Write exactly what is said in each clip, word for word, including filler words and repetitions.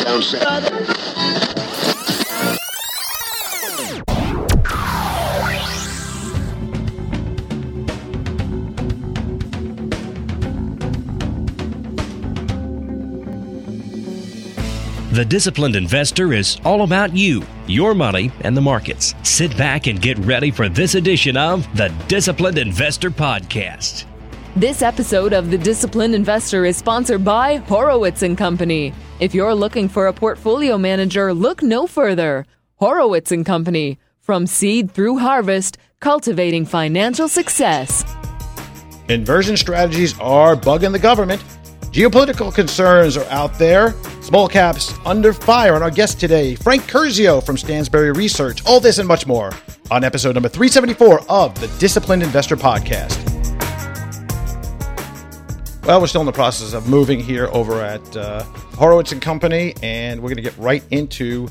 down south. The Disciplined Investor is all about you, your money, and the markets. Sit back and get ready for this edition of the Disciplined Investor Podcast. This episode of The Disciplined Investor is sponsored by Horowitz and Company. If you're looking for a portfolio manager, look no further. Horowitz and Company. From seed through harvest, cultivating financial success. Inversion strategies are bugging the government. Geopolitical concerns are out there. Small caps under fire. And our guest today, Frank Curzio from Stansberry Research. All this and much more on episode number three seventy-four of the Disciplined Investor Podcast. Well, we're still in the process of moving here over at uh, Horowitz and Company, and we're going to get right into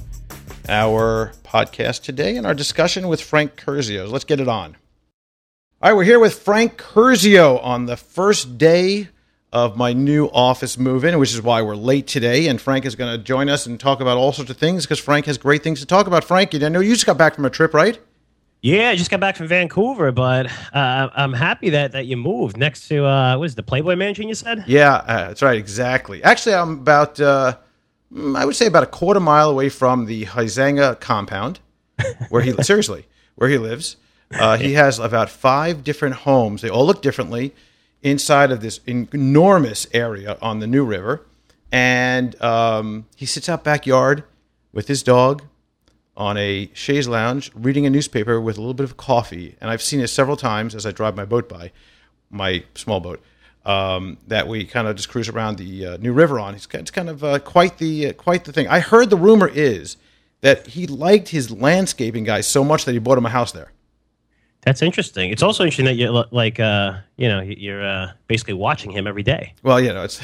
our podcast today and our discussion with Frank Curzio. Let's get it on. All right, we're here with Frank Curzio on the first day of my new office move-in, which is why we're late today. And Frank is going to join us and talk about all sorts of things because Frank has great things to talk about. Frank, I know you just got back from a trip, right? Yeah, I just got back from Vancouver, but uh, I'm happy that, that you moved next to, uh, what is it, the Playboy Mansion, you said? Yeah, uh, that's right, exactly. Actually, I'm about, uh, I would say about a quarter mile away from the Huizenga compound, where he, seriously, where he lives. Uh, he has about five different homes. They all look differently inside of this enormous area on the New River. And um, he sits out backyard with his dog on a chaise lounge, reading a newspaper with a little bit of coffee. And I've seen it several times as I drive my boat by, my small boat, um, that we kind of just cruise around the uh, New River on. It's, it's kind of uh, quite the uh, quite the thing. I heard the rumor is that he liked his landscaping guy so much that he bought him a house there. That's interesting. It's also interesting that you're like, uh, you know, you're uh, basically watching him every day. Well, you know, it's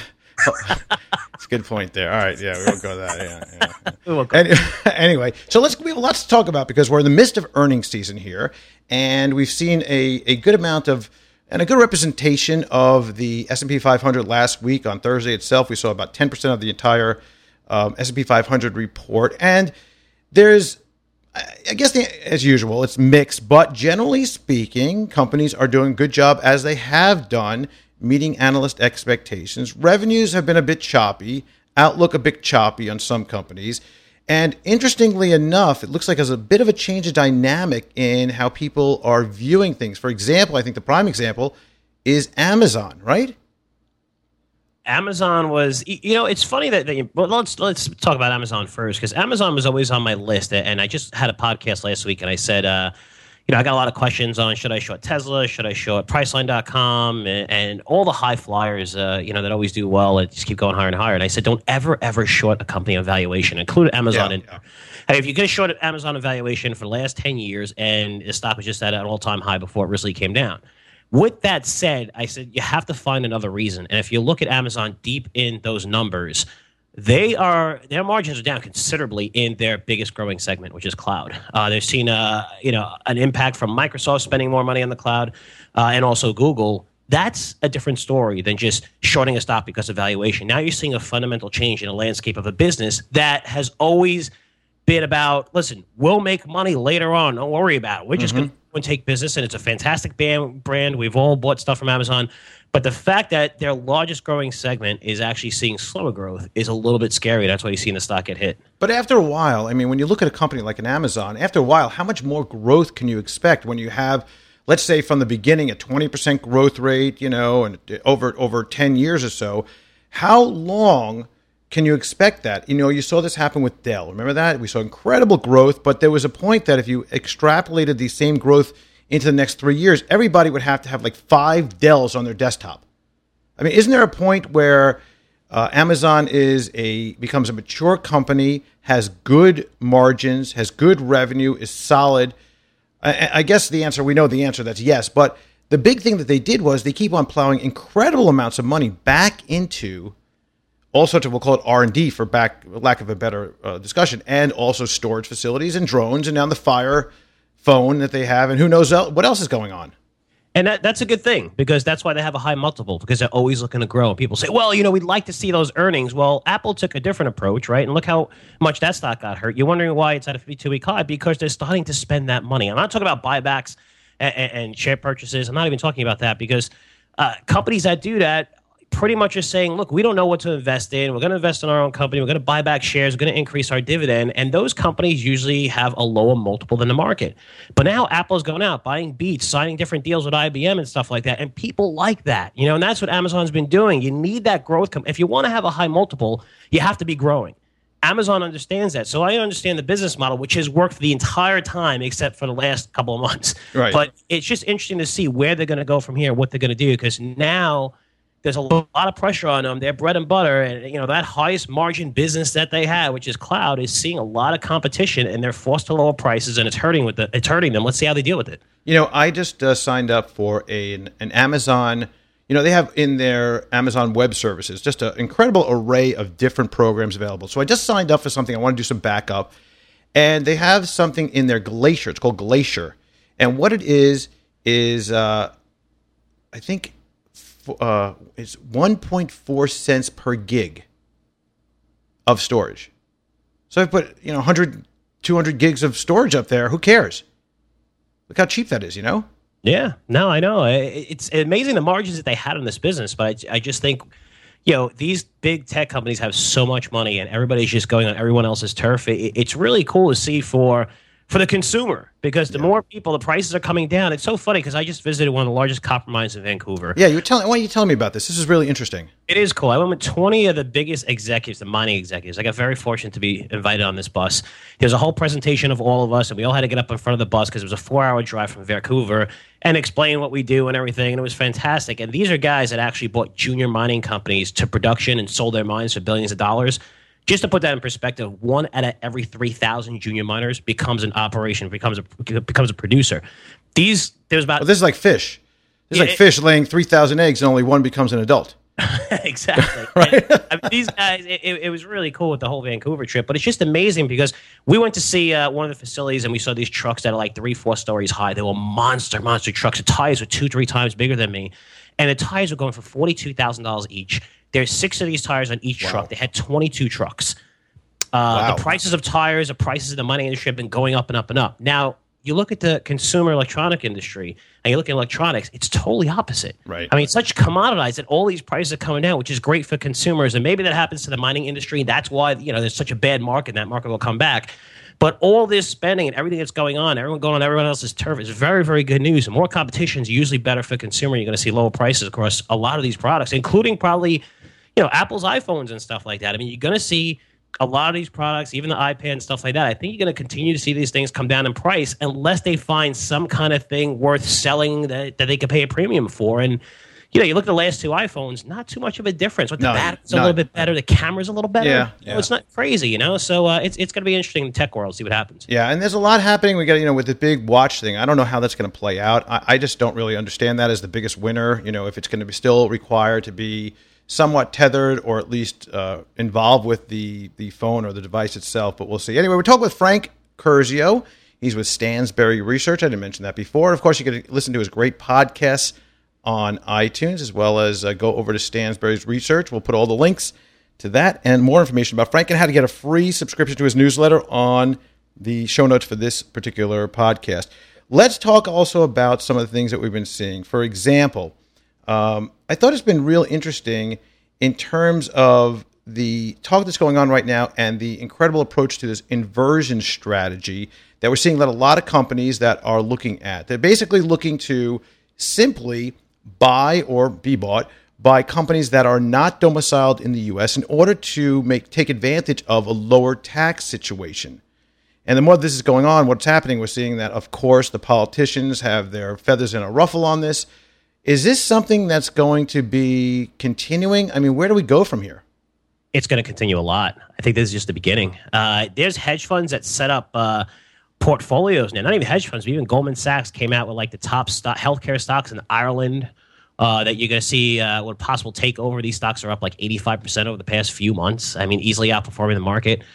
it's a good point there. All right, yeah, we won't go that. Yeah, yeah. We won't go. Any, anyway, so let's we have lots to talk about because we're in the midst of earnings season here, and we've seen a, a good amount of and a good representation of the S and P five hundred last week. On Thursday itself, we saw about ten percent of the entire um, S and P five hundred report, and there's, I guess, the, as usual, it's mixed, but generally speaking, companies are doing a good job, as they have done, meeting analyst expectations. Revenues have been a bit choppy, outlook a bit choppy on some companies, and interestingly enough, it looks like there's a bit of a change of dynamic in how people are viewing things. For example, I think the prime example is Amazon, right? Amazon was, you know, it's funny that, that you, well, let's let's talk about Amazon first, because Amazon was always on my list, and I just had a podcast last week, and I said, uh, you know, I got a lot of questions on should I short Tesla, should I short Priceline dot com, and, and all the high flyers, uh, you know, that always do well and just keep going higher and higher. And I said, don't ever, ever short a company on valuation, include Amazon. Yeah, in, yeah. And if you could have shorted Amazon on valuation for the last ten years, and the stock was just at an all-time high before it recently came down. With that said, I said you have to find another reason. And if you look at Amazon deep in those numbers, they are their margins are down considerably in their biggest growing segment, which is cloud. Uh, they've seen a you know an impact from Microsoft spending more money on the cloud, uh, and also Google. That's a different story than just shorting a stock because of valuation. Now you're seeing a fundamental change in the landscape of a business that has always been about, listen, we'll make money later on. Don't worry about it. We're just mm-hmm. going to and take business, and it's a fantastic brand. We've all bought stuff from Amazon. But the fact that their largest growing segment is actually seeing slower growth is a little bit scary. That's why you're seeing the stock get hit. But after a while, I mean, when you look at a company like an Amazon, after a while, how much more growth can you expect when you have, let's say from the beginning, a twenty percent growth rate, you know, and over over ten years or so? How long can you expect that? You know, you saw this happen with Dell. Remember that? We saw incredible growth, but there was a point that if you extrapolated the same growth into the next three years, everybody would have to have like five Dells on their desktop. I mean, isn't there a point where uh, Amazon is a becomes a mature company, has good margins, has good revenue, is solid? I, I guess the answer, we know the answer, that's yes. But the big thing that they did was they keep on plowing incredible amounts of money back into all sorts of, we'll call it R and D for back, lack of a better uh, discussion, and also storage facilities and drones, and now the Fire phone that they have, and who knows el- what else is going on. And that, that's a good thing because that's why they have a high multiple because they're always looking to grow. And people say, well, you know, we'd like to see those earnings. Well, Apple took a different approach, right? And look how much that stock got hurt. You're wondering why it's at a fifty-two week high because they're starting to spend that money. I'm not talking about buybacks and, and, and share purchases. I'm not even talking about that because uh, companies that do that pretty much are saying, look, we don't know what to invest in. We're going to invest in our own company. We're going to buy back shares. We're going to increase our dividend. And those companies usually have a lower multiple than the market. But now Apple's going out, buying Beats, signing different deals with I B M and stuff like that. And people like that. You know, and that's what Amazon's been doing. You need that growth. Com- if you want to have a high multiple, you have to be growing. Amazon understands that. So I understand the business model, which has worked for the entire time except for the last couple of months. Right. But it's just interesting to see where they're going to go from here, what they're going to do, because now there's a lot of pressure on them. They're bread and butter. And, you know, that highest margin business that they have, which is cloud, is seeing a lot of competition, and they're forced to lower prices, and it's hurting with the, it's hurting them. Let's see how they deal with it. You know, I just uh, signed up for a, an, an Amazon. You know, they have in their Amazon Web Services just an incredible array of different programs available. So I just signed up for something. I want to do some backup. And they have something in their Glacier. It's called Glacier. And what it is, is uh, I think... Uh, it's one point four cents per gig of storage. So I put, you know, one hundred, two hundred gigs of storage up there. Who cares? Look how cheap that is, you know? Yeah, no, I know. It's amazing the margins that they had in this business, but I, I just think, you know, these big tech companies have so much money and everybody's just going on everyone else's turf. It, it's really cool to see for for the consumer because the yeah. more people, the prices are coming down. It's so funny because I just visited one of the largest copper mines in Vancouver. Yeah, you're telling. Why are you telling me about this? This is really interesting. It is cool. I went with twenty of the biggest executives, the mining executives. I got very fortunate to be invited on this bus. There's a whole presentation of all of us, and we all had to get up in front of the bus because it was a four-hour drive from Vancouver and explain what we do and everything, and it was fantastic. And these are guys that actually bought junior mining companies to production and sold their mines for billions of dollars. Just to put that in perspective, one out of every three thousand junior miners becomes an operation, becomes a becomes a producer. These there's about well, this is like fish. This is yeah, like it, fish laying three thousand eggs and only one becomes an adult. Exactly. Right? And, I mean, these guys, it, it was really cool with the whole Vancouver trip, but it's just amazing because we went to see uh, one of the facilities and we saw these trucks that are like three, four stories high. They were monster, monster trucks. The tires were two, three times bigger than me, and the tires were going for forty-two thousand dollars each. There's six of these tires on each wow. truck. They had twenty-two trucks. Uh, wow. The prices of tires, the prices of the mining industry have been going up and up and up. Now, you look at the consumer electronic industry and you look at electronics, it's totally opposite. Right. I mean, it's such commoditized that all these prices are coming down, which is great for consumers. And maybe that happens to the mining industry. That's why, you know, there's such a bad market and that market will come back. But all this spending and everything that's going on, everyone going on everyone else's turf is very, very good news. And more competition is usually better for consumer. You're going to see lower prices across a lot of these products, including probably, you know, Apple's iPhones and stuff like that. I mean, you're going to see a lot of these products, even the iPad and stuff like that, I think you're going to continue to see these things come down in price unless they find some kind of thing worth selling that, that they can pay a premium for. And, you know, you look at the last two iPhones, not too much of a difference. But the no, battery's a little bit better. The camera's a little better. Yeah, yeah. know, it's not crazy, you know? So uh, it's it's going to be interesting in the tech world, see what happens. Yeah, and there's a lot happening. We got, you know, with the big watch thing. I don't know how that's going to play out. I, I just don't really understand that as the biggest winner. You know, if it's going to be still required to be somewhat tethered or at least uh, involved with the, the phone or the device itself, but we'll see. Anyway, we're talking with Frank Curzio. He's with Stansberry Research. I didn't mention that before. Of course, you can listen to his great podcasts on iTunes, as well as uh, go over to Stansberry's Research. We'll put all the links to that and more information about Frank and how to get a free subscription to his newsletter on the show notes for this particular podcast. Let's talk also about some of the things that we've been seeing. For example, Um, I thought it's been real interesting in terms of the talk that's going on right now and the incredible approach to this inversion strategy that we're seeing that a lot of companies that are looking at. They're basically looking to simply buy or be bought by companies that are not domiciled in the U S in order to make take advantage of a lower tax situation. And the more this is going on, what's happening, we're seeing that, of course, the politicians have their feathers in a ruffle on this. Is this something that's going to be continuing? I mean, where do we go from here? It's going to continue a lot. I think this is just the beginning. Uh, there's hedge funds that set up uh, portfolios now. Not even hedge funds, but even Goldman Sachs came out with like the top stock, healthcare stocks in Ireland uh, that you're going to see uh, what possible takeover. These stocks are up like eighty-five percent over the past few months. I mean, easily outperforming the market.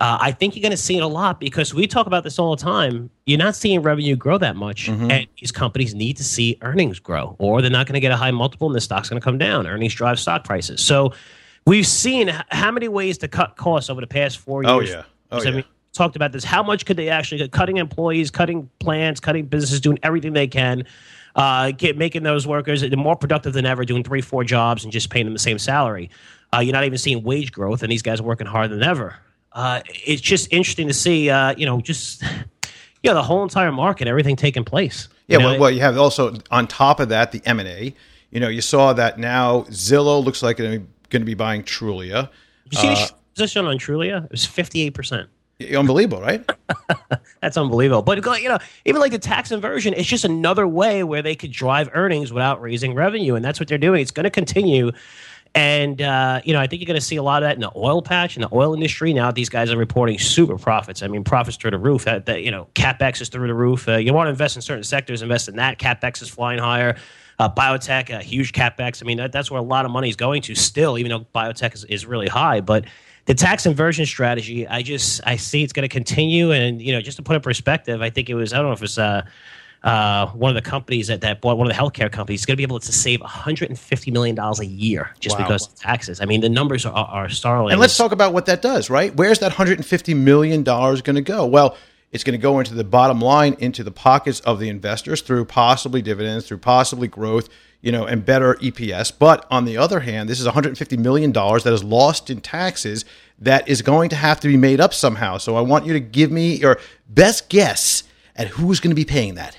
Uh, I think you're going to see it a lot because we talk about this all the time. You're not seeing revenue grow that much, mm-hmm. and these companies need to see earnings grow, or they're not going to get a high multiple, and the stock's going to come down. Earnings drive stock prices. So we've seen h- how many ways to cut costs over the past four years. Oh yeah, oh so, yeah. I mean, talked about this. How much could they actually get? Cutting employees, cutting plants, cutting businesses, doing everything they can, uh, get making those workers they're more productive than ever, doing three, four jobs and just paying them the same salary. Uh, you're not even seeing wage growth, and these guys are working harder than ever. Uh, it's just interesting to see, uh, you know, just you know, the whole entire market, everything taking place. Yeah, you know, well, well, you have also on top of that the M and A. You know, you saw that now Zillow looks like they're going to be buying Trulia. You see uh, the position on Trulia? It was fifty-eight percent. Unbelievable, right? That's unbelievable. But, you know, even like the tax inversion, it's just another way where they could drive earnings without raising revenue. And that's what they're doing. It's going to continue. And, uh, you know, I think you're going to see a lot of that in the oil patch, in the oil industry. Now these guys are reporting super profits. I mean, profits through the roof. That, that, you know, CapEx is through the roof. Uh, you want to invest in certain sectors, invest in that. CapEx is flying higher. Uh, biotech, uh, huge CapEx. I mean, that, that's where a lot of money is going to still, even though biotech is, is really high. But the tax inversion strategy, I just, I see it's going to continue. And, you know, just to put in perspective, I think it was, I don't know if it's uh, uh, one of the companies that, that bought one of the healthcare companies is going to be able to save one hundred fifty million dollars a year just Wow. because of taxes. I mean, the numbers are, are startling. And let's talk about what that does, right? Where's that one hundred fifty million dollars going to go? Well, it's going to go into the bottom line, into the pockets of the investors through possibly dividends, through possibly growth, you know, and better E P S. But on the other hand, this is one hundred fifty million dollars that is lost in taxes that is going to have to be made up somehow. So I want you to give me your best guess at who's going to be paying that.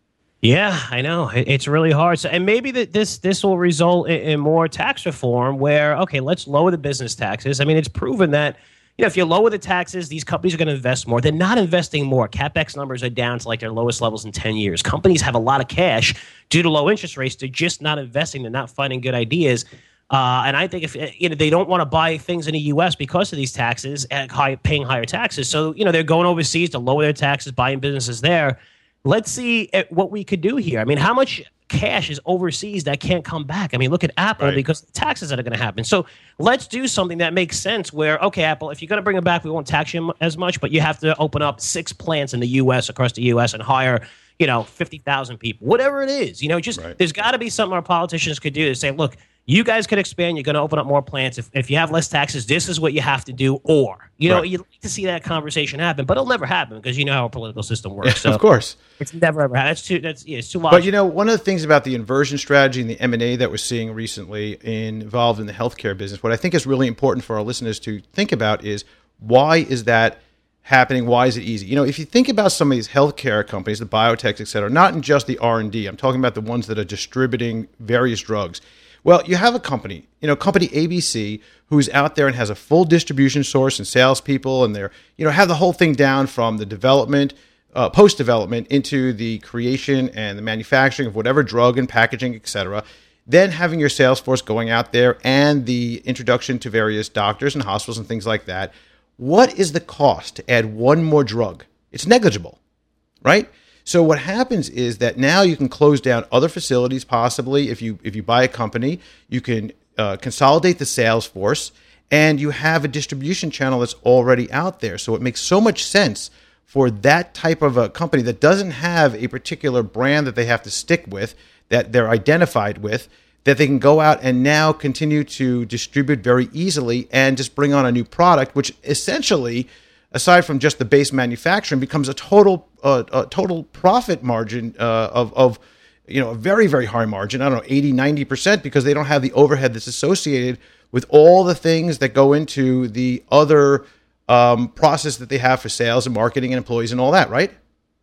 Yeah, I know. It's really hard. So, and maybe that this this will result in, in more tax reform where, okay, let's lower the business taxes. I mean, it's proven that, you know, if you lower the taxes, these companies are going to invest more. They're not investing more. CapEx numbers are down to like their lowest levels in ten years. Companies have a lot of cash due to low interest rates. They're just not investing. They're not finding good ideas. Uh, and I think if you know they don't want to buy things in the U S because of these taxes and high, paying higher taxes, so you know they're going overseas to lower their taxes, buying businesses there. Let's see what we could do here. I mean, how much cash is overseas that can't come back? I mean, look at Apple right. because the taxes that are going to happen. So let's do something that makes sense where, okay, Apple, if you're going to bring them back, we won't tax you as much, but you have to open up six plants in the U S, across the U S, and hire, you know, fifty thousand people, whatever it is. You know, just right. there's got to be something our politicians could do to say, look, you guys could expand. You're going to open up more plants. If, if you have less taxes, this is what you have to do. Or, you know, right. you'd like to see that conversation happen, but it'll never happen because you know how our political system works. Yeah, so of course. It's never ever happened. That's too, that's, yeah, it's too logical. But, you know, one of the things about the inversion strategy and the M and A that we're seeing recently in, involved in the healthcare business, what I think is really important for our listeners to think about is why is that happening? Why is it easy? You know, if you think about some of these healthcare companies, the biotechs, et cetera, not in just the R and D, I'm talking about the ones that are distributing various drugs. Well, you have a company, you know, company A B C, who's out there and has a full distribution source and salespeople, and they're, you know, have the whole thing down from the development, uh, post-development into the creation and the manufacturing of whatever drug and packaging, et cetera. Then having your sales force going out there and the introduction to various doctors and hospitals and things like that. What is the cost to add one more drug? It's negligible, right? So what happens is that now you can close down other facilities possibly. If you if you buy a company, you can uh, consolidate the sales force, and you have a distribution channel that's already out there. So it makes so much sense for that type of a company that doesn't have a particular brand that they have to stick with, that they're identified with, that they can go out and now continue to distribute very easily and just bring on a new product, which essentially, aside from just the base manufacturing, becomes a total uh, a total profit margin uh, of, of, you know, a very, very high margin. I don't know, eighty, ninety percent, because they don't have the overhead that's associated with all the things that go into the other um, process that they have for sales and marketing and employees and all that, right?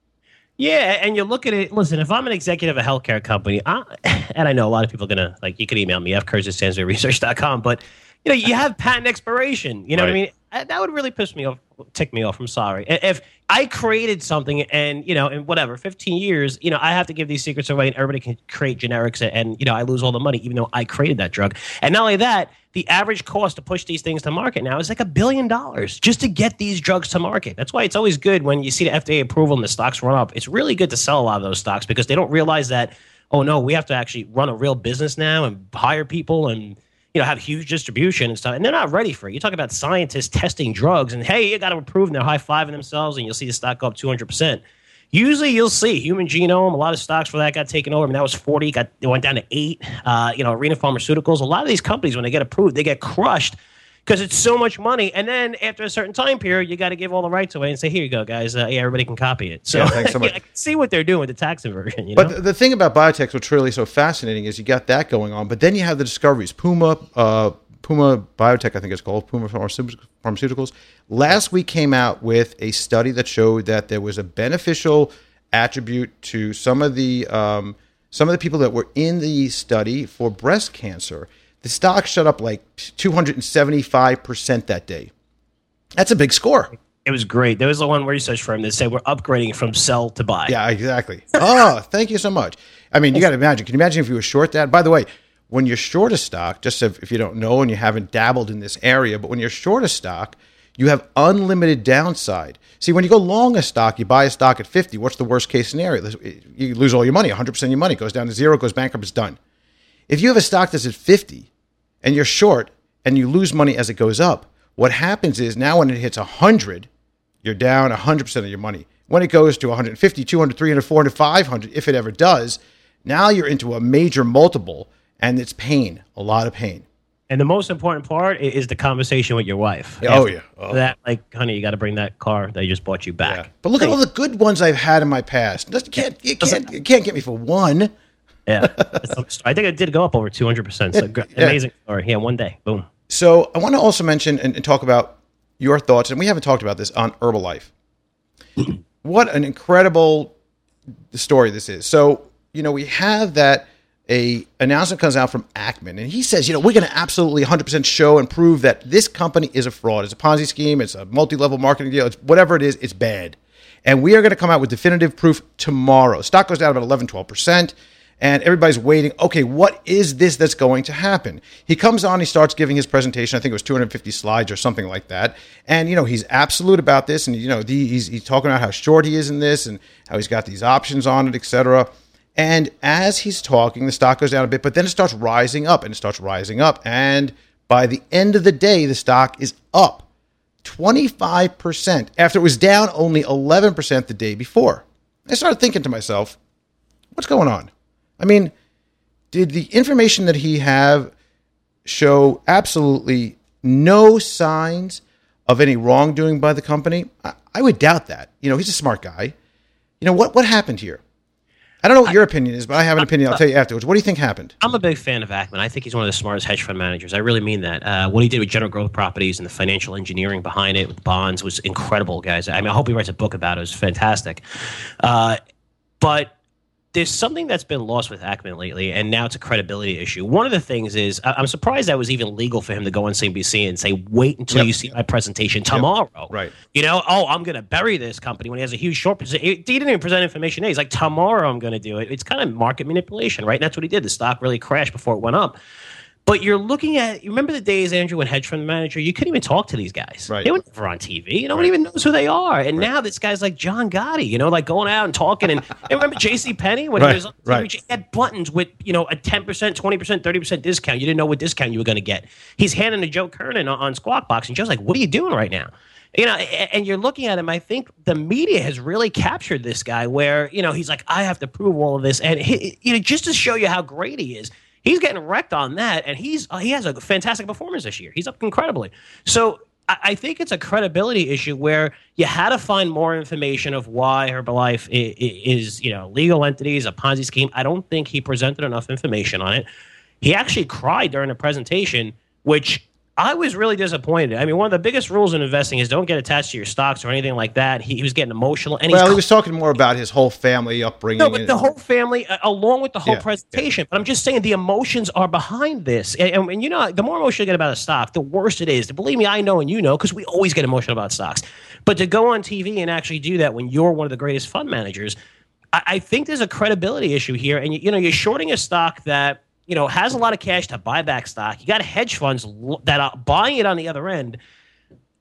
Yeah, and you look at it, listen, if I'm an executive of a healthcare company, I, and I know a lot of people are going to, like, you can email me, f kurz at sandsbury research dot com, but, you know, you have patent expiration, you know right. what I mean? That would really piss me off, tick me off, I'm sorry. If I created something and, you know, in whatever, fifteen years, you know, I have to give these secrets away and everybody can create generics and, you know, I lose all the money even though I created that drug. And not only that, the average cost to push these things to market now is like a billion dollars just to get these drugs to market. That's why it's always good when you see the F D A approval and the stocks run up. It's really good to sell a lot of those stocks because they don't realize that, oh, no, we have to actually run a real business now and hire people and, you you know, have huge distribution and stuff, and they're not ready for it. You talk about scientists testing drugs, and hey, you got to approve, and they're high-fiving themselves, and you'll see the stock go up two hundred percent. Usually, you'll see Human Genome. A lot of stocks for that got taken over. I mean, that was forty. Got it went down to eight. Uh, you know, Arena Pharmaceuticals. A lot of these companies, when they get approved, they get crushed because it's so much money. And then after a certain time period, you got to give all the rights away and say, "Here you go, guys. Uh, yeah, everybody can copy it." So, yeah, thanks so much. I can see what they're doing with the tax inversion. You know? But the, the thing about biotech, what's really so fascinating, is you got that going on, but then you have the discoveries. Puma, uh, Puma Biotech, I think it's called Puma Pharmaceuticals. Last week came out with a study that showed that there was a beneficial attribute to some of the um, some of the people that were in the study for breast cancer. The stock shot up like two hundred seventy-five percent that day. That's a big score. It was great. There was the one research firm that said we're upgrading from sell to buy. Yeah, exactly. Oh, thank you so much. I mean, you got to imagine. Can you imagine if you were short that? By the way, when you're short a stock, just if, if you don't know and you haven't dabbled in this area, but when you're short a stock, you have unlimited downside. See, when you go long a stock, you buy a stock at fifty. What's the worst case scenario? You lose all your money, one hundred percent of your money. It goes down to zero, goes bankrupt, it's done. If you have a stock that's at fifty and you're short and you lose money as it goes up, what happens is now when it hits one hundred, you're down one hundred percent of your money. When it goes to one hundred fifty, two hundred, three hundred, four hundred, five hundred, if it ever does, now you're into a major multiple and it's pain, a lot of pain. And the most important part is the conversation with your wife. Oh, yeah. Oh. That, like, honey, you got to bring that car that you just bought you back. Yeah. But look at all the good ones I've had in my past. You can't, you can't, you can't get me for one. Yeah. I think it did go up over two hundred percent. So yeah. Amazing story. Yeah, one day. Boom. So I want to also mention and, and talk about your thoughts, and we haven't talked about this, on Herbalife. What an incredible story this is. So, you know, we have that a announcement comes out from Ackman, and he says, you know, we're going to absolutely one hundred percent show and prove that this company is a fraud. It's a Ponzi scheme. It's a multi-level marketing deal. It's whatever it is, it's bad. And we are going to come out with definitive proof tomorrow. Stock goes down about eleven, twelve percent, and everybody's waiting. Okay, what is this that's going to happen? He comes on, he starts giving his presentation. I think it was two hundred fifty slides or something like that. And, you know, he's absolute about this. And, you know, the, he's, he's talking about how short he is in this and how he's got these options on it, et cetera. And as he's talking, the stock goes down a bit, but then it starts rising up and it starts rising up. And by the end of the day, the stock is up twenty-five percent after it was down only eleven percent the day before. I started thinking to myself, what's going on? I mean, did the information that he have show absolutely no signs of any wrongdoing by the company? I, I would doubt that. You know, he's a smart guy. You know, what, what happened here? I don't know what your opinion is, but I have an opinion. I'll tell you afterwards. What do you think happened? I'm a big fan of Ackman. I think he's one of the smartest hedge fund managers. I really mean that. Uh, what he did with General Growth Properties and the financial engineering behind it with bonds was incredible, guys. I mean, I hope he writes a book about it. It was fantastic. Uh, but there's something that's been lost with Ackman lately, and now it's a credibility issue. One of the things is I'm surprised that was even legal for him to go on C N B C and say, wait until yep. you see my presentation tomorrow. Yep. Right. You know, oh, I'm going to bury this company when he has a huge short position. He didn't even present information. He's like, tomorrow I'm going to do it. It's kind of market manipulation, right? And that's what he did. The stock really crashed before it went up. But you're looking at, you remember the days, Andrew, when hedge fund manager, you couldn't even talk to these guys. Right. They were never on T V. Nobody right. even knows who they are. And right. now this guy's like John Gotti, you know, like going out and talking. And, and remember J C Penney when right. he was on T V? Right. He had buttons with, you know, a ten percent, twenty percent, thirty percent discount. You didn't know what discount you were going to get. He's handing to Joe Kernan on, on Squawk Box. And Joe's like, what are you doing right now? You know, and you're looking at him. I think the media has really captured this guy where, you know, he's like, I have to prove all of this. And, he, you know, just to show you how great he is. He's getting wrecked on that, and he's uh, he has a fantastic performance this year. He's up incredibly. So I, I think it's a credibility issue where you had to find more information of why Herbalife is, is, you know, legal entities, a Ponzi scheme. I don't think he presented enough information on it. He actually cried during the presentation, which I was really disappointed. I mean, one of the biggest rules in investing is don't get attached to your stocks or anything like that. He, he was getting emotional. And well, he's he was talking more about his whole family upbringing. No, but the whole family, uh, along with the whole yeah, presentation. Yeah. But I'm just saying the emotions are behind this. And, and, and, you know, the more emotional you get about a stock, the worse it is. Believe me, I know and you know, because we always get emotional about stocks. But to go on T V and actually do that when you're one of the greatest fund managers, I, I think there's a credibility issue here. And, you, you know, you're shorting a stock that, you know, has a lot of cash to buy back stock. You got hedge funds that are buying it on the other end.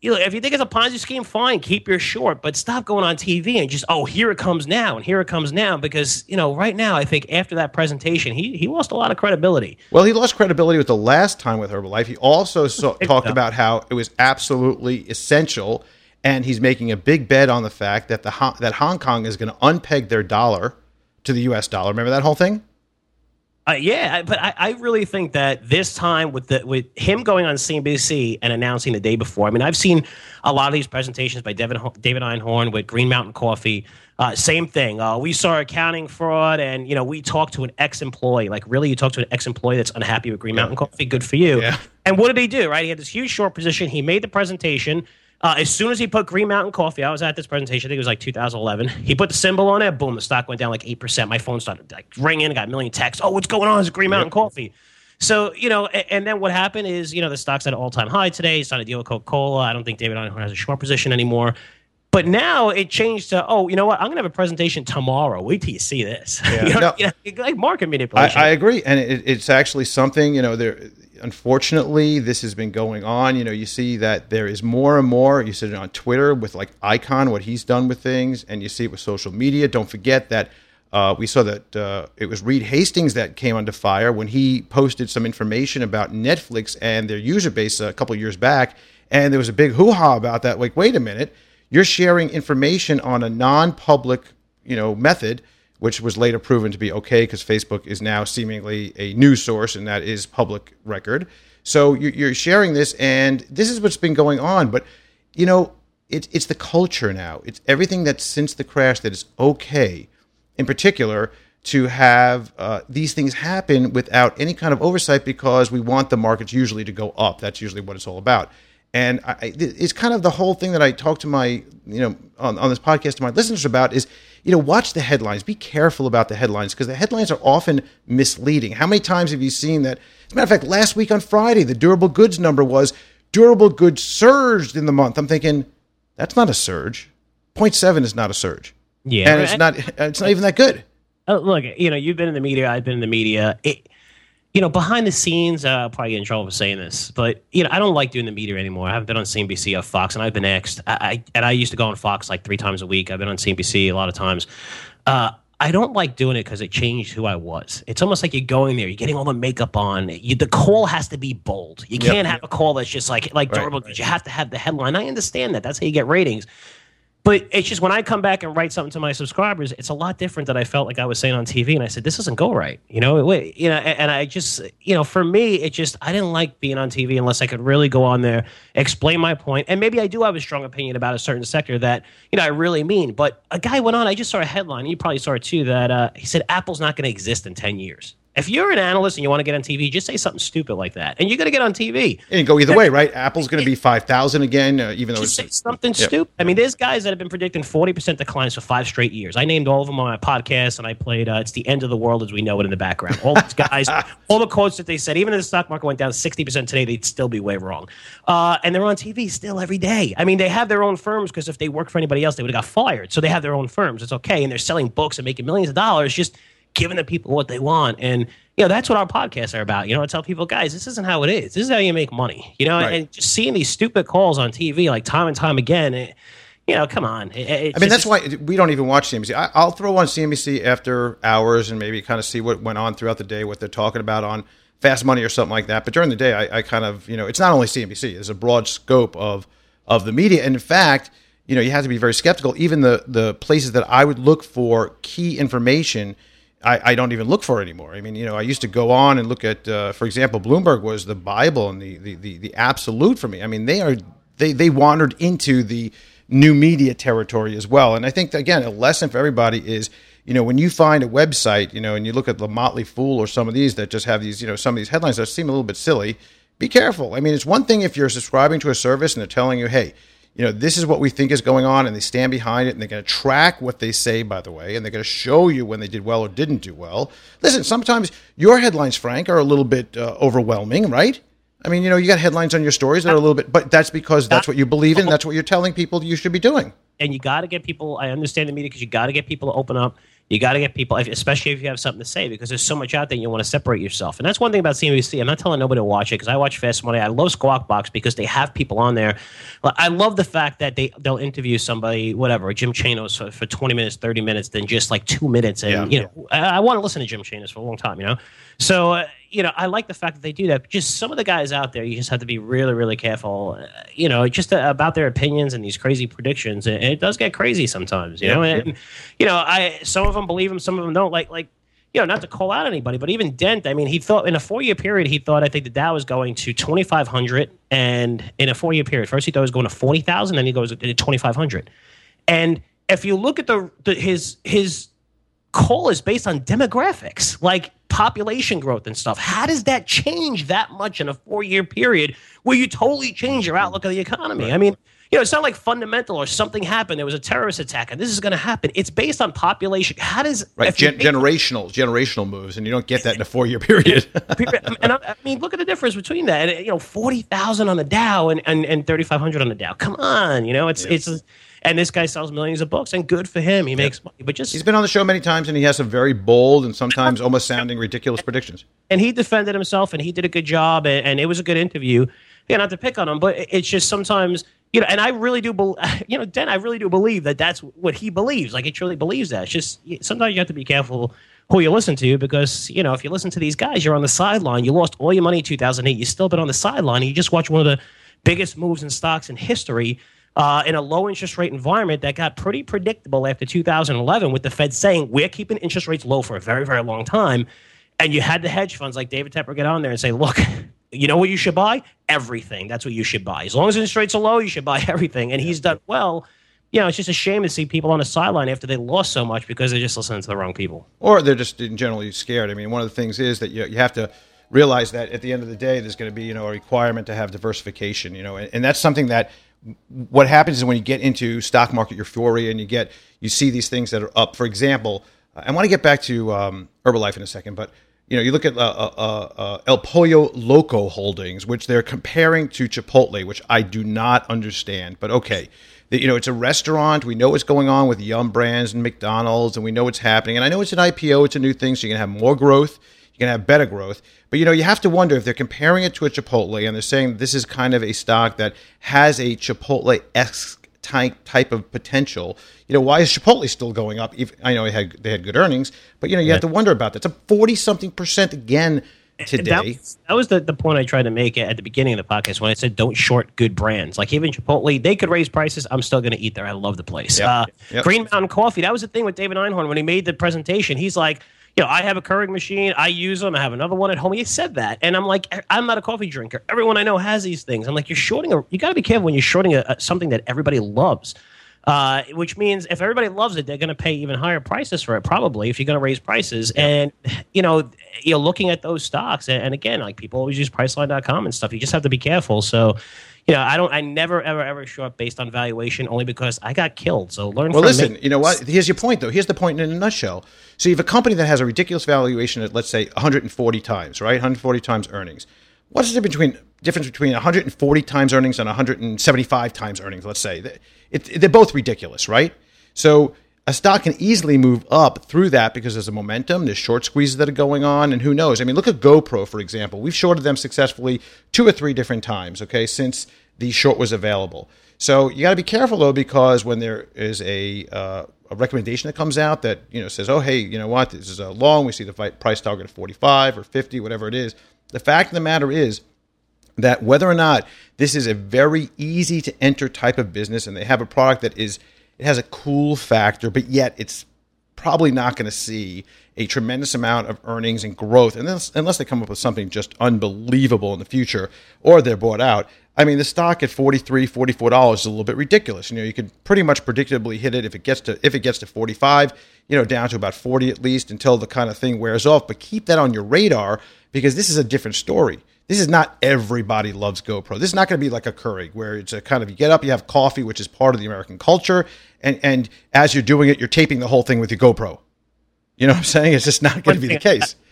you know, if you think it's a Ponzi scheme, fine, keep your short, but stop going on T V and just, oh, here it comes now and here it comes now. Because, you know, right now, I think after that presentation, he he lost a lot of credibility. Well, he lost credibility with the last time with Herbalife. He also saw, talked about how it was absolutely essential, and he's making a big bet on the fact that the that Hong Kong is going to unpeg their dollar to the U S dollar. Remember that whole thing? Uh, yeah, but I, I really think that this time with the with him going on C N B C and announcing the day before, I mean, I've seen a lot of these presentations by David, David Einhorn with Green Mountain Coffee. Uh, same thing. Uh, we saw accounting fraud, and you know, we talked to an ex-employee. Like, really, you talked to an ex-employee that's unhappy with Green yeah. Mountain Coffee? Good for you. Yeah. And what did he do? Right, he had this huge short position. He made the presentation. Uh, as soon as he put Green Mountain Coffee, I was at this presentation, I think it was like two thousand eleven. He put the symbol on it, boom, the stock went down like eight percent. My phone started like ringing, I got a million texts. Oh, what's going on? It's Green Mountain yep. Coffee. So, you know, and, and then what happened is, you know, the stock's at an all-time high today. He's trying to deal with Coca-Cola. I don't think David Einhorn has a short position anymore. But now it changed to, oh, you know what? I'm going to have a presentation tomorrow. Wait till you see this. Yeah. you know, no, you know, like market manipulation. I, I agree. And it, it's actually something, you know, there. Unfortunately, this has been going on. You know, you see that there is more and more. You see it on Twitter with like Icon, what he's done with things, and you see it with social media. Don't forget that uh, we saw that uh, it was Reed Hastings that came under fire when he posted some information about Netflix and their user base a couple of years back, and there was a big hoo-ha about that. Like, wait a minute, you're sharing information on a non-public, you know, method, which was later proven to be okay because Facebook is now seemingly a news source, and that is public record. So you're sharing this, and this is what's been going on. But, you know, it, it's the culture now. It's everything that's since the crash that is okay, in particular, to have uh, these things happen without any kind of oversight because we want the markets usually to go up. That's usually what it's all about. And I, it's kind of the whole thing that I talk to my, you know, on, on this podcast to my listeners about is, you know, watch the headlines. Be careful about the headlines because the headlines are often misleading. How many times have you seen that? As a matter of fact, last week on Friday, the durable goods number was durable goods surged in the month. I'm thinking, that's not a surge. zero point seven is not a surge. Yeah. And it's not, it's not even that good. Uh, look, you know, you've been in the media. I've been in the media. It, You know, behind the scenes, uh, I'll probably get in trouble for saying this, but, you know, I don't like doing the media anymore. I haven't been on C N B C or Fox, and I've been asked. I, I, and I used to go on Fox like three times a week. I've been on C N B C a lot of times. Uh, I don't like doing it because it changed who I was. It's almost like you're going there, you're getting all the makeup on. You, the call has to be bold. You can't yep. have a call that's just like, like durable goods. Right. You have to have the headline. I understand that. That's how you get ratings. But it's just when I come back and write something to my subscribers, it's a lot different than I felt like I was saying on T V. And I said, this doesn't go right. You know, it, you know, and I just, you know, for me, it just, I didn't like being on T V unless I could really go on there, explain my point. And maybe I do have a strong opinion about a certain sector that, you know, I really mean. But a guy went on, I just saw a headline, you probably saw it too, that uh, he said Apple's not going to exist in ten years. If you're an analyst and you want to get on T V, just say something stupid like that, and you're going to get on T V. And go either way, right? Apple's going to be five thousand again, uh, even though just it's say something yeah. stupid. I mean, there's guys that have been predicting forty percent declines for five straight years. I named all of them on my podcast, and I played uh, "It's the End of the World as We Know It" in the background. All these guys, all the quotes that they said, even if the stock market went down sixty percent today, they'd still be way wrong. Uh, and they're on T V still every day. I mean, they have their own firms because if they worked for anybody else, they would have got fired. So they have their own firms. It's okay, and they're selling books and making millions of dollars, just giving the people what they want. And you know, that's what our podcasts are about. You know, I tell people, guys, this isn't how it is. This is how you make money. You know, right. and just seeing these stupid calls on T V like time and time again, it, you know, come on. It, I mean, that's why we don't even watch C N B C. I, I'll throw on C N B C after hours and maybe kind of see what went on throughout the day, what they're talking about on Fast Money or something like that. But during the day, I, I kind of, you know, it's not only C N B C. There's a broad scope of of the media. And in fact, you know, you have to be very skeptical. Even the the places that I would look for key information, I, I don't even look for anymore. I mean, you know, I used to go on and look at, uh, for example, Bloomberg was the Bible and the, the, the, the absolute for me. I mean, they are they they wandered into the new media territory as well. And I think, again, a lesson for everybody is, you know, when you find a website, you know, and you look at the Motley Fool or some of these that just have these, you know, some of these headlines that seem a little bit silly, be careful. I mean, it's one thing if you're subscribing to a service and they're telling you, hey, you know, this is what we think is going on, and they stand behind it, and they're going to track what they say, by the way, and they're going to show you when they did well or didn't do well. Listen, sometimes your headlines, Frank, are a little bit uh, overwhelming, right? I mean, you know, you got headlines on your stories that are a little bit, but that's because that's what you believe in. That's what you're telling people you should be doing. And you got to get people, I understand the media because you got to get people to open up. You got to get people, especially if you have something to say, because there's so much out there and you want to separate yourself. And that's one thing about C N B C. I'm not telling nobody to watch it because I watch Fast Money. I love Squawk Box because they have people on there. I love the fact that they, they'll interview somebody, whatever, Jim Chanos for, for twenty minutes, thirty minutes, than just like two minutes. And, yeah, you know, yeah. I, I want to listen to Jim Chanos for a long time, you know? So, uh, you know, I like the fact that they do that. Just some of the guys out there, you just have to be really, really careful, uh, you know, just uh, about their opinions and these crazy predictions. And it does get crazy sometimes, you yeah, know? And, yeah. you know, I some of them believe them, some of them don't. Like, like, you know, not to call out anybody, but even Dent, I mean, he thought in a four-year period, he thought, I think the Dow was going to twenty-five hundred. And in a four-year period, first he thought it was going to forty thousand, then he goes to twenty-five hundred. And if you look at the, the his his call is based on demographics, like population growth and stuff. How does that change that much in a four-year period where you totally change your outlook of the economy? Right. I mean, you know, it's not like fundamental or something happened. There was a terrorist attack and this is going to happen. It's based on population. How does right Gen- generational generational moves, and you don't get that in a four-year period. And I, I mean, look at the difference between that. And, you know, forty thousand on the Dow and and, and thirty-five hundred on the Dow. Come on, you know, it's yeah. it's. And this guy sells millions of books, and good for him. He yeah. makes money. But just he's been on the show many times, and he has some very bold and sometimes almost sounding ridiculous predictions. And he defended himself, and he did a good job, and, and it was a good interview. Yeah, not to pick on him, but it's just sometimes, you know. And I really do, be, you know, Den, I really do believe that that's what he believes. Like he truly believes that. It's just sometimes you have to be careful who you listen to, because you know if you listen to these guys, you're on the sideline. You lost all your money in two thousand eight. You still been on the sideline, and you just watch one of the biggest moves in stocks in history. Uh, in a low interest rate environment that got pretty predictable after two thousand eleven, with the Fed saying we're keeping interest rates low for a very, very long time. And you had the hedge funds like David Tepper get on there and say, look, you know what you should buy? Everything. That's what you should buy. As long as interest rates are low, you should buy everything. And he's done well. You know, it's just a shame to see people on the sideline after they lost so much because they're just listening to the wrong people. Or they're just generally scared. I mean, one of the things is that you, you have to realize that at the end of the day, there's going to be, you know, a requirement to have diversification, you know, and, and that's something that what happens is when you get into stock market euphoria and you get you see these things that are up. For example, I want to get back to um, Herbalife in a second, but you know you look at uh, uh, uh, El Pollo Loco Holdings, which they're comparing to Chipotle, which I do not understand. But okay, the, you know it's a restaurant. We know what's going on with Yum Brands and McDonald's, and we know what's happening. And I know it's an I P O, it's a new thing, so you're gonna have more growth. You're going to have better growth. But, you know, you have to wonder if they're comparing it to a Chipotle and they're saying this is kind of a stock that has a Chipotle-esque type, type of potential. You know, why is Chipotle still going up? If, I know they had, they had good earnings, but, you know, you yeah. have to wonder about that. It's a forty-something percent again today. That was, that was the, the point I tried to make at the beginning of the podcast when I said don't short good brands. Like even Chipotle, they could raise prices. I'm still going to eat there. I love the place. Yep. Uh, yep. Green Mountain Coffee, that was the thing with David Einhorn when he made the presentation. He's like, you know, I have a Keurig machine. I use them. I have another one at home. He said that. And I'm like, I'm not a coffee drinker. Everyone I know has these things. I'm like, you're shorting a, you got to be careful when you're shorting a, a, something that everybody loves, uh, which means if everybody loves it, they're going to pay even higher prices for it, probably, if you're going to raise prices. Yeah. And, you know, you're looking at those stocks. And, and again, like people always use Priceline dot com and stuff. You just have to be careful. So, you know, I don't. I never, ever, ever short based on valuation, only because I got killed. So learn. Well, from listen. me. You know what? Here's your point, though. Here's the point in a nutshell. So you have a company that has a ridiculous valuation at, let's say, one hundred forty times, right? one hundred forty times earnings. What's the difference between difference between one hundred forty times earnings and one hundred seventy-five times earnings? Let's say it, it, they're both ridiculous, right? So a stock can easily move up through that because there's a momentum, there's short squeezes that are going on, and who knows? I mean, look at GoPro, for example. We've shorted them successfully two or three different times, okay, since the short was available. So you got to be careful, though, because when there is a uh, a recommendation that comes out that, you know, says, oh, hey, you know what, this is a long, we see the price target of forty-five or fifty, whatever it is. The fact of the matter is that whether or not this is a very easy to enter type of business and they have a product that is, it has a cool factor, but yet it's probably not going to see a tremendous amount of earnings and growth unless, unless they come up with something just unbelievable in the future or they're bought out. I mean, the stock at forty-three dollars, forty-four dollars is a little bit ridiculous. You know, you could pretty much predictably hit it if it gets to if it gets to forty-five, you know, down to about forty at least until the kind of thing wears off. But keep that on your radar because this is a different story. This is not everybody loves GoPro. This is not going to be like a Keurig where it's a kind of you get up, you have coffee, which is part of the American culture, and and as you're doing it, you're taping the whole thing with your GoPro. You know what I'm saying? It's just not going to be the case.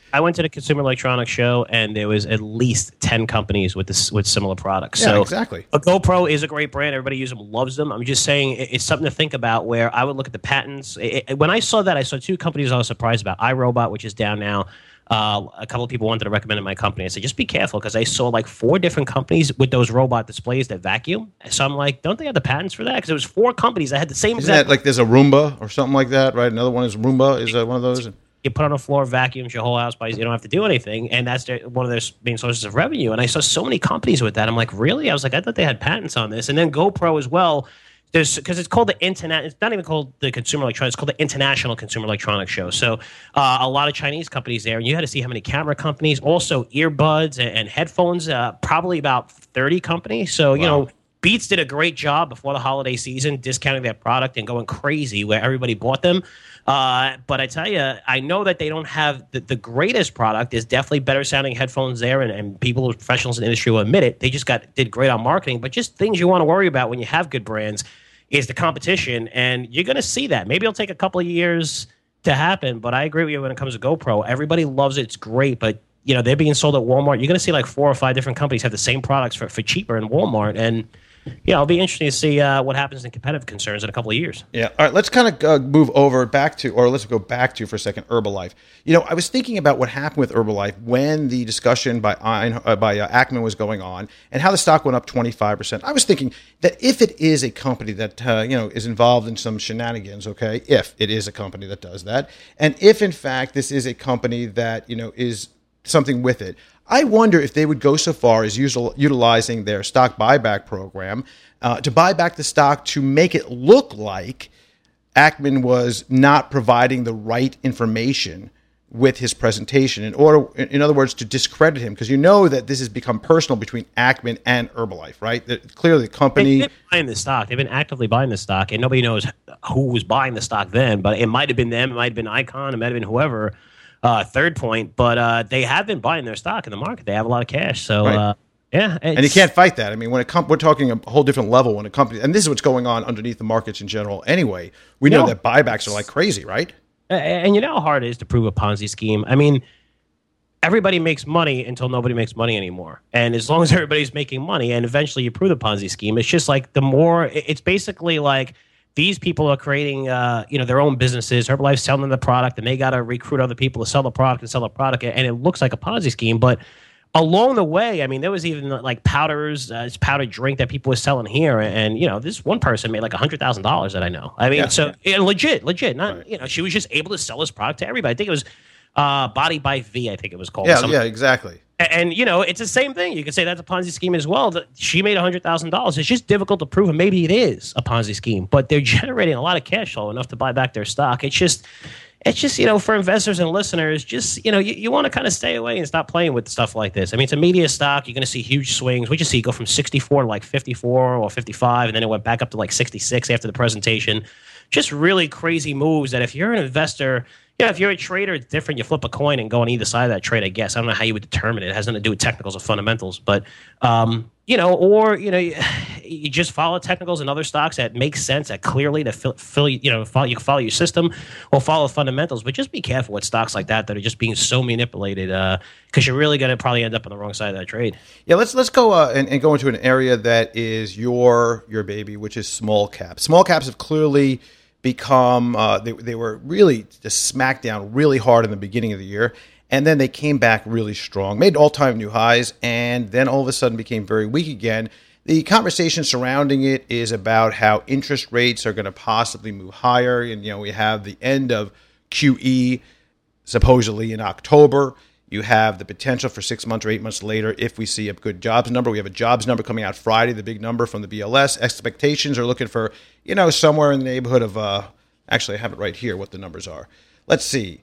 I went to the Consumer Electronics Show, and there was at least ten companies with this with similar products. Yeah, so exactly. A GoPro is a great brand. Everybody uses them, loves them. I'm just saying it's something to think about. Where I would look at the patents. It, it, when I saw that, I saw two companies I was surprised about. iRobot, which is down now. Uh, a couple of people wanted to recommend it in my company. I said, just be careful, because I saw like four different companies with those robot displays that vacuum. So I'm like, don't they have the patents for that? Because it was four companies that had the same Isn't exact. that like there's a Roomba or something like that, right? Another one is Roomba. Is that one of those? You put on the floor, vacuums your whole house, by you don't have to do anything, and that's their, one of their main sources of revenue. And I saw so many companies with that. I'm like, really? I was like, I thought they had patents on this. And then GoPro as well. There's because it's called the internet. It's not even called the Consumer Electronics. It's called the International Consumer Electronics Show. So uh, a lot of Chinese companies there, and you had to see how many camera companies, also earbuds and, and headphones. Uh, probably about thirty companies. So you Wow. know, Beats did a great job before the holiday season, discounting their product and going crazy where everybody bought them. Uh, but I tell you, I know that they don't have the, the greatest product. There's definitely better sounding headphones there, and, and people, professionals in the industry will admit it. They just got did great on marketing. But just things you want to worry about when you have good brands is the competition, and you're going to see that. Maybe it'll take a couple of years to happen, but I agree with you when it comes to GoPro. Everybody loves it. It's great, but you know they're being sold at Walmart. You're going to see like four or five different companies have the same products for, for cheaper in Walmart, and yeah, it'll be interesting to see uh, what happens in competitive concerns in a couple of years. Yeah. All right. Let's kind of uh, move over back to, or let's go back to for a second, Herbalife. You know, I was thinking about what happened with Herbalife when the discussion by Ein, uh, by uh, Ackman was going on, and how the stock went up twenty-five percent. I was thinking that if it is a company that uh, you know is involved in some shenanigans, okay, if it is a company that does that, and if in fact this is a company that you know is something with it, I wonder if they would go so far as usual, utilizing their stock buyback program uh, to buy back the stock to make it look like Ackman was not providing the right information with his presentation, in order, in other words, to discredit him, because you know that this has become personal between Ackman and Herbalife, right? That clearly, the company They've been buying the stock. They've been actively buying the stock, and nobody knows who was buying the stock then. But it might have been them. It might have been Icon. It might have been whoever. Uh, third point, but uh, they have been buying their stock in the market. They have a lot of cash, so Right. uh, yeah. and you can't fight that. I mean, when it com- we're talking a whole different level when a company, and this is what's going on underneath the markets in general. Anyway, we know No. that buybacks are like crazy, right? And you know how hard it is to prove a Ponzi scheme. I mean, everybody makes money until nobody makes money anymore. And as long as everybody's making money, and eventually you prove the Ponzi scheme, it's just like the more. It's basically like these people are creating, uh, you know, their own businesses. Herbalife's selling them the product, and they got to recruit other people to sell the product and sell the product, and it looks like a Ponzi scheme. But along the way, I mean, there was even like powders, uh, this powdered drink that people were selling here, and you know, this one person made like a hundred thousand dollars that I know. I mean, Yeah. so yeah, legit, legit. Not Right. you know, she was just able to sell this product to everybody. I think it was uh, Body by V. I think it was called. Yeah, Some- yeah, exactly. and, and, you know, it's the same thing. You could say that's a Ponzi scheme as well. That she made a hundred thousand dollars. It's just difficult to prove, and maybe it is a Ponzi scheme. But they're generating a lot of cash flow, enough to buy back their stock. It's just, it's just you know, for investors and listeners, just you know, you, you want to kind of stay away and stop playing with stuff like this. I mean, it's a media stock. You're going to see huge swings. We just see it go from sixty-four to like fifty-four or fifty-five, and then it went back up to like sixty-six after the presentation. Just really crazy moves that if you're an investor. Yeah, if you're a trader, it's different. You flip a coin and go on either side of that trade, I guess. I don't know how you would determine it. It has nothing to do with technicals or fundamentals. But, um, you know, or, you know, you, you just follow technicals and other stocks that make sense, that clearly to fill, fill you know, follow, you can follow your system or follow fundamentals. But just be careful with stocks like that that are just being so manipulated because uh, you're really going to probably end up on the wrong side of that trade. Yeah, let's let's go uh, and, and go into an area that is your your baby, which is small caps. Small caps have clearly become uh, they they were really just smacked down really hard in the beginning of the year, and then they came back really strong, made all-time new highs, and then all of a sudden became very weak again. The conversation surrounding it is about how interest rates are going to possibly move higher, and you know we have the end of Q E supposedly in October. You have the potential for six months or eight months later if we see a good jobs number. We have a jobs number coming out Friday, the big number from the B L S. Expectations are looking for, you know, somewhere in the neighborhood of, uh, actually I have it right here, what the numbers are. Let's see.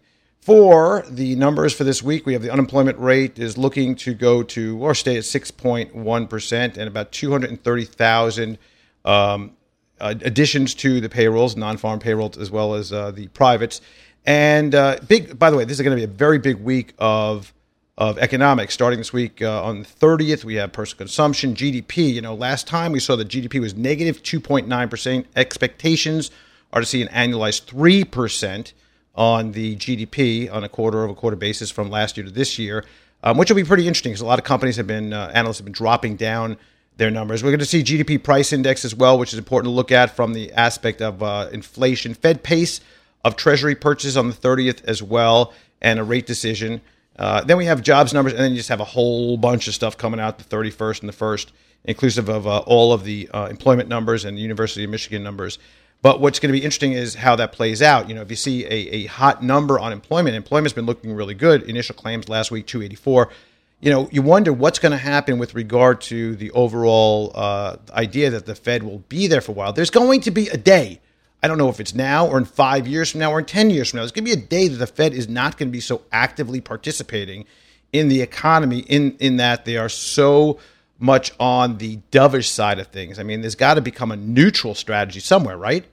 For the numbers for this week, we have the unemployment rate is looking to go to or stay at six point one percent and about two hundred thirty thousand um, uh, additions to the payrolls, non-farm payrolls, as well as uh, the privates. And uh, big. By the way, this is going to be a very big week of of economics. Starting this week uh, on the thirtieth, we have personal consumption, G D P. You know, last time we saw that G D P was negative two point nine percent. Expectations are to see an annualized three percent on the G D P on a quarter-over-quarter basis from last year to this year, um, which will be pretty interesting because a lot of companies have been, uh, analysts have been dropping down their numbers. We're going to see G D P price index as well, which is important to look at from the aspect of uh, inflation. Fed pace of Treasury purchases on the thirtieth as well, and a rate decision. Uh, then we have jobs numbers, and then you just have a whole bunch of stuff coming out the thirty-first and the first, inclusive of uh, all of the uh, employment numbers and the University of Michigan numbers. But what's going to be interesting is how that plays out. You know, if you see a, a hot number on employment, employment's been looking really good. Initial claims last week, two eighty-four. You know, you wonder what's going to happen with regard to the overall uh, idea that the Fed will be there for a while. There's going to be a day. I don't know if it's now or in five years from now or in ten years from now. There's going to be a day that the Fed is not going to be so actively participating in the economy in, in that they are so much on the dovish side of things. I mean, there's got to become a neutral strategy somewhere, right?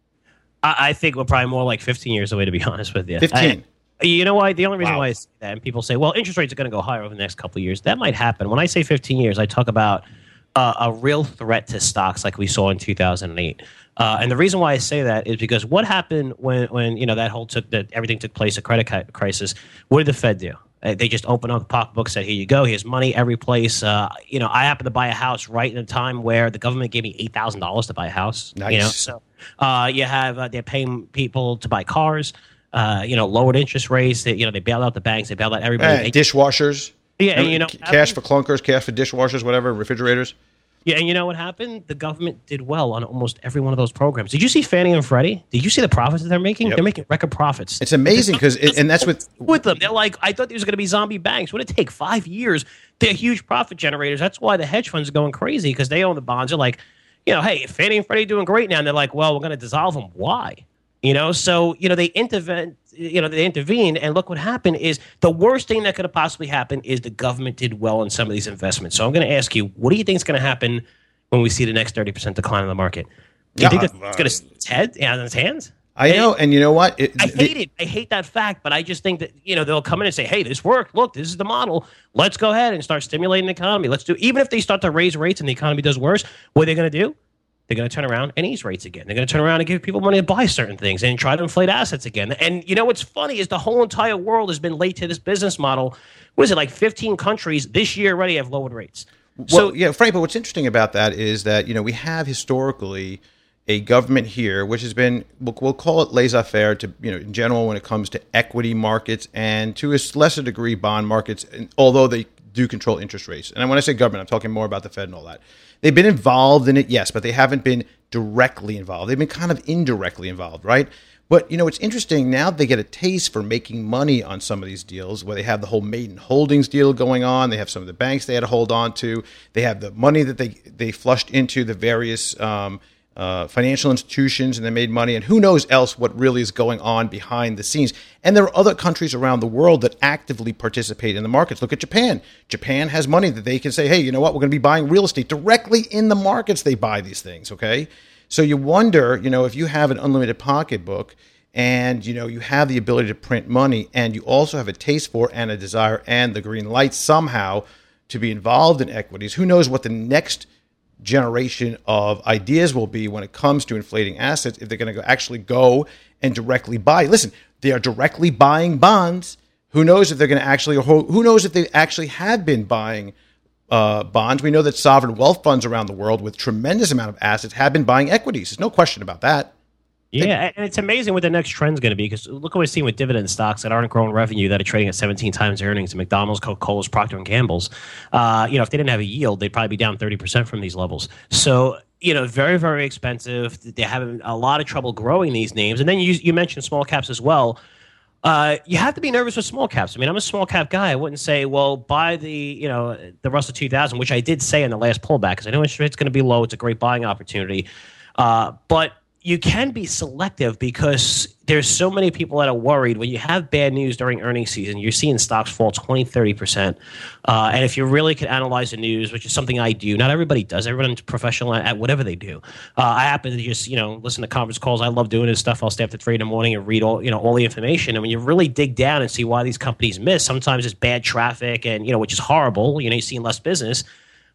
I, I think we're probably more like fifteen years away, to be honest with you. fifteen. I, you know why? The only reason Wow. why I say that, and people say, well, interest rates are going to go higher over the next couple of years. That might happen. When I say fifteen years, I talk about uh, a real threat to stocks like we saw in two thousand eight. Uh, and the reason why I say that is because what happened when, when you know that whole took that everything took place, a credit ca- crisis. What did the Fed do? Uh, they just opened up the pocketbook, said, "Here you go. Here's money every place." Uh, you know, I happened to buy a house right in a time where the government gave me eight thousand dollars to buy a house. Nice. You know, so uh, you have uh, they're paying people to buy cars. Uh, you know, lowered interest rates. They, you know, they bailed out the banks. They bailed out everybody. Hey, They- dishwashers. Yeah, and you know, C- cash for clunkers, cash for dishwashers, whatever, refrigerators. Yeah, and you know what happened? The government did well on almost every one of those programs. Did you see Fannie and Freddie? Did you see the profits that they're making? Yep. They're making record profits. It's amazing because, and that's with with them. They're like, I thought these were going to be zombie banks. Would it take five years? They're huge profit generators. That's why the hedge funds are going crazy because they own the bonds. They're like, you know, hey, Fannie and Freddie doing great now. And they're like, well, we're going to dissolve them. Why? You know, so, you know, they intervene, you know, they intervened, and look what happened is the worst thing that could have possibly happened is the government did well in some of these investments. So I'm going to ask you, what do you think is going to happen when we see the next thirty percent decline in the market? Do you Yeah, think uh, it's going to its head yeah, on its hands? I know, and you know what? It, I the- hate it. I hate that fact, but I just think that, you know, they'll come in and say, hey, this worked. Look, this is the model. Let's go ahead and start stimulating the economy. Let's do, even if they start to raise rates and the economy does worse, what are they going to do? They're going to turn around and ease rates again. They're going to turn around and give people money to buy certain things and try to inflate assets again. And you know what's funny is the whole entire world has been late to this business model. What is it, like fifteen countries this year already have lowered rates? Well, So yeah, Frank, but what's interesting about that is that, you know, we have historically a government here which has been, we'll, we'll call it laissez-faire to, you know, in general when it comes to equity markets and to a lesser degree bond markets, and, although they do control interest rates. And when I say government, I'm talking more about the Fed and all that. They've been involved in it, yes, but they haven't been directly involved. They've been kind of indirectly involved, right? But, you know, it's interesting now they get a taste for making money on some of these deals where they have the whole Maiden Holdings deal going on. They have some of the banks they had to hold on to. They have the money that they, they flushed into the various um, uh, financial institutions, and they made money. And who knows else what really is going on behind the scenes. And there are other countries around the world that actively participate in the markets. Look at Japan. Japan has money that they can say, hey, you know what? We're going to be buying real estate directly in the markets. They buy these things, okay? So you wonder, you know, if you have an unlimited pocketbook and, you know, you have the ability to print money and you also have a taste for and a desire and the green light somehow to be involved in equities, who knows what the next generation of ideas will be when it comes to inflating assets, if they're going to go, actually go and directly buy. Listen, they are directly buying bonds. Who knows if they're going to actually, who knows if they actually have been buying Uh, bonds. We know that sovereign wealth funds around the world with tremendous amount of assets have been buying equities. There's no question about that. yeah, and it's amazing what the next trend's going to be because look what we're seeing with dividend stocks that aren't growing revenue that are trading at seventeen times earnings. McDonald's, Coca-Cola's, Procter and Gamble's. Uh, you know, if they didn't have a yield, they'd probably be down thirty percent from these levels. So, you know, very, very expensive. They're having a lot of trouble growing these names. And then you you mentioned small caps as well. Uh, you have to be nervous with small caps. I mean, I'm a small cap guy. I wouldn't say, well, buy the, you know, the Russell two thousand, which I did say in the last pullback because I know interest rate's going to be low. It's a great buying opportunity. Uh, but you can be selective because there's so many people that are worried. When you have bad news during earnings season, you're seeing stocks fall twenty, thirty percent. Uh, and if you really could analyze the news, which is something I do, not everybody does. Everyone's professional at whatever they do. Uh, I happen to just, you know, listen to conference calls. I love doing this stuff. I'll stay up to three in the morning and read all, you know, all the information. And when you really dig down and see why these companies miss, sometimes it's bad traffic and, you know, which is horrible. You know, you're seeing less business.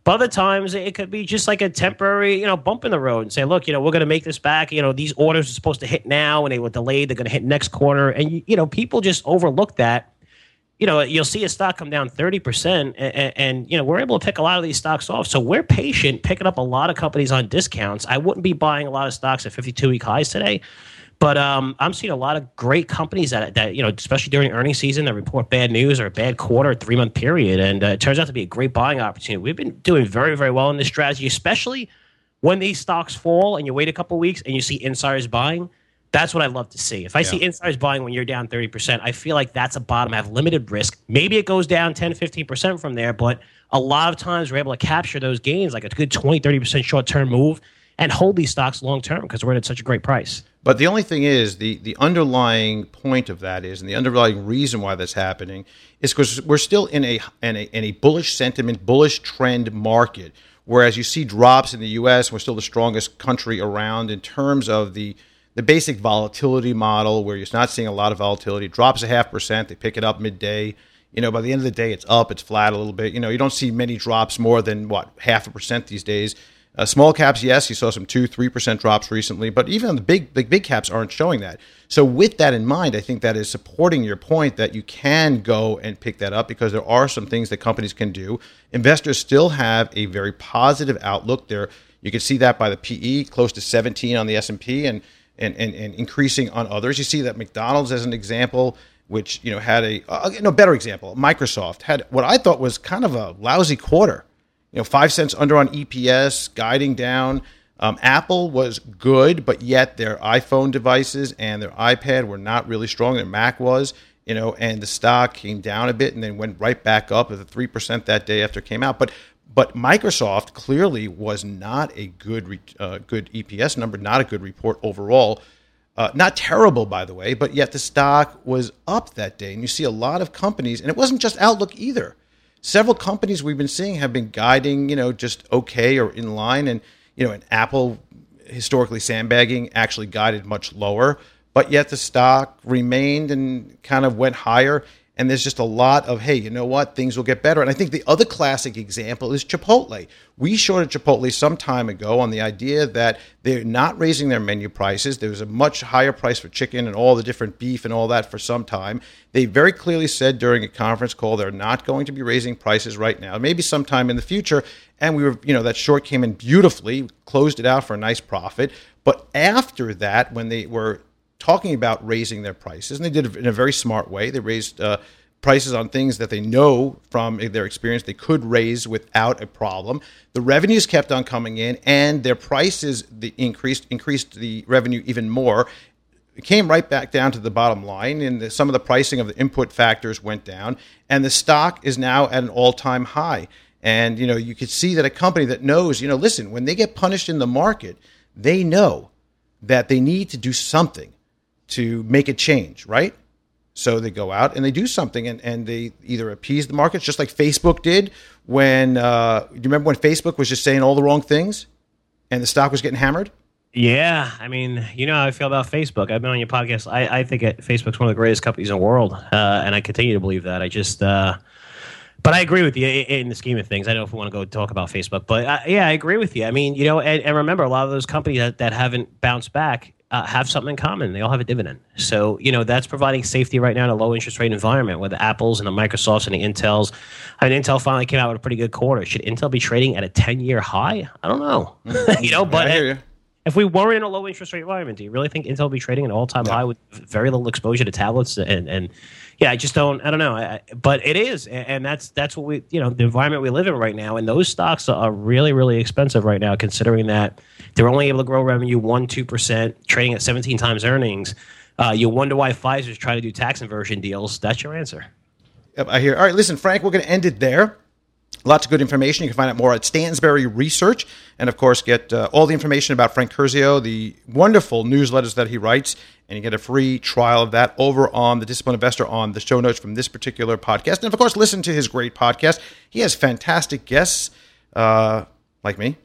But other times it could be just like a temporary, you know, bump in the road and say, look, you know, we're going to make this back. You know, these orders are supposed to hit now and they were delayed. They're going to hit next quarter. And, you know, people just overlook that. You know, you'll see a stock come down thirty percent and, and, you know, we're able to pick a lot of these stocks off. So we're patient, picking up a lot of companies on discounts. I wouldn't be buying a lot of stocks at fifty-two week highs today. But um, I'm seeing a lot of great companies that, that, you know, especially during earnings season, that report bad news or a bad quarter, three-month period. And uh, it turns out to be a great buying opportunity. We've been doing very, very well in this strategy, especially when these stocks fall and you wait a couple of weeks and you see insiders buying. That's what I love to see. If I yeah. see insiders buying when you're down thirty percent, I feel like that's a bottom. I have limited risk. Maybe it goes down ten, fifteen percent from there, but a lot of times we're able to capture those gains, like a good twenty, thirty percent short-term move, and hold these stocks long-term because we're at such a great price. But the only thing is, the, the underlying point of that is, and the underlying reason why that's happening is because we're still in a, in a in a bullish sentiment, bullish trend market, whereas you see drops in the U S, we're still the strongest country around in terms of the the basic volatility model, where you're not seeing a lot of volatility. It drops a half percent, they pick it up midday. You know, by the end of the day, it's up, it's flat a little bit. You know, you don't see many drops more than, what, half a percent these days. Uh, small caps, yes, you saw some two, three percent drops recently, but even the big, the big caps aren't showing that. So with that in mind, I think that is supporting your point that you can go and pick that up because there are some things that companies can do. Investors still have a very positive outlook there. You can see that by the P E, close to seventeen on the S and P, and and and, and increasing on others. You see that McDonald's, as an example, which you know had a uh, no better example, Microsoft had what I thought was kind of a lousy quarter. You know, five cents under on E P S, guiding down. Um, Apple was good, but yet their iPhone devices and their iPad were not really strong. Their Mac was, you know, and the stock came down a bit and then went right back up at the three percent that day after it came out. But but Microsoft clearly was not a good uh, good E P S number, not a good report overall. Uh, not terrible, by the way, but yet the stock was up that day. And you see a lot of companies, and it wasn't just Outlook either. Several companies we've been seeing have been guiding, you know, just okay or in line. And, you know, and Apple, historically sandbagging, actually guided much lower. But yet the stock remained and kind of went higher. And there's just a lot of, hey, you know what, things will get better. And I think the other classic example is Chipotle. We shorted Chipotle some time ago on the idea that they're not raising their menu prices. There was a much higher price for chicken and all the different beef and all that for some time. They very clearly said during a conference call they're not going to be raising prices right now, maybe sometime in the future. And we were, you know, that short came in beautifully, closed it out for a nice profit. But after that, when they were talking about raising their prices, and they did it in a very smart way. They raised uh, prices on things that they know from their experience they could raise without a problem. The revenues kept on coming in, and their prices the increased increased the revenue even more. It came right back down to the bottom line, and the, some of the pricing of the input factors went down, and the stock is now at an all-time high. And you know, you could see that a company that knows, you know, listen, when they get punished in the market, they know that they need to do something to make a change, right? So they go out and they do something, and, and they either appease the markets, just like Facebook did when, uh, do you remember when Facebook was just saying all the wrong things and the stock was getting hammered? Yeah, I mean, you know how I feel about Facebook. I've been on your podcast. I, I think it, Facebook's one of the greatest companies in the world, uh, and I continue to believe that. I just, uh, but I agree with you in the scheme of things. I don't know if we want to go talk about Facebook, but uh, yeah, I agree with you. I mean, you know, and, and remember, a lot of those companies that, that haven't bounced back Uh, have something in common. They all have a dividend. So, you know, that's providing safety right now in a low interest rate environment where the Apples and the Microsofts and the Intels. I mean, Intel finally came out with a pretty good quarter. Should Intel be trading at a ten-year high? I don't know. you know, but I hear you. If we were in a low interest rate environment, do you really think Intel will be trading at an all-time yeah. high with very little exposure to tablets? And, and yeah, I just don't, I don't know. I, but it is. And that's, that's what we, you know, the environment we live in right now. And those stocks are really, really expensive right now, considering that they're only able to grow revenue one, two percent, trading at seventeen times earnings. Uh, you wonder why Pfizer's trying to do tax inversion deals. That's your answer. Yep, I hear. All right, listen, Frank, we're going to end it there. Lots of good information. You can find out more at Stansberry Research. And, of course, get uh, all the information about Frank Curzio, the wonderful newsletters that he writes. And you get a free trial of that over on The Disciplined Investor on the show notes from this particular podcast. And, of course, listen to his great podcast. He has fantastic guests uh, like me.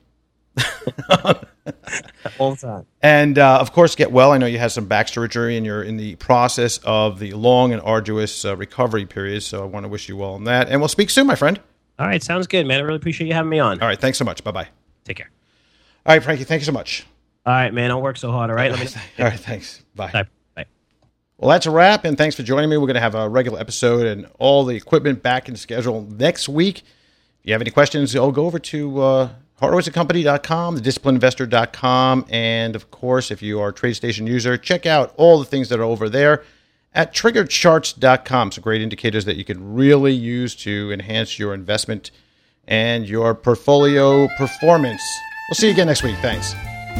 All the time. And, uh, of course, get well. I know you had some back surgery and you're in the process of the long and arduous uh, recovery period. So I want to wish you well on that. And we'll speak soon, my friend. All right, sounds good, man. I really appreciate you having me on. All right, thanks so much. Bye-bye. Take care. All right, Frankie, thank you so much. All right, man. I'll work so hard. All right. Let me. All right, thanks. Bye. Bye. Bye. Well, that's a wrap, and thanks for joining me. We're going to have a regular episode and all the equipment back in schedule next week. If you have any questions, I'll go over to uh, horowitz and company dot com, the disciplined investor dot com, and, of course, if you are a TradeStation user, check out all the things that are over there at triggered charts dot com. Some great indicators that you can really use to enhance your investment and your portfolio performance. We'll see you again next week. Thanks.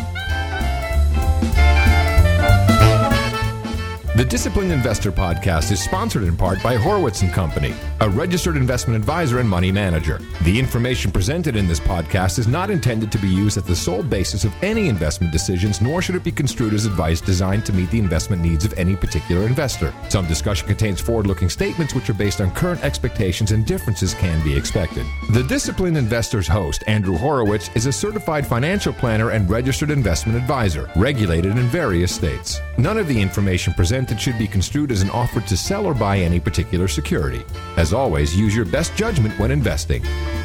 The Disciplined Investor Podcast is sponsored in part by Horowitz and Company, a registered investment advisor and money manager. The information presented in this podcast is not intended to be used as the sole basis of any investment decisions, nor should it be construed as advice designed to meet the investment needs of any particular investor. Some discussion contains forward-looking statements which are based on current expectations, and differences can be expected. The Disciplined Investor's host, Andrew Horowitz, is a certified financial planner and registered investment advisor, regulated in various states. None of the information presented should be construed as an offer to sell or buy any particular security. As always, use your best judgment when investing.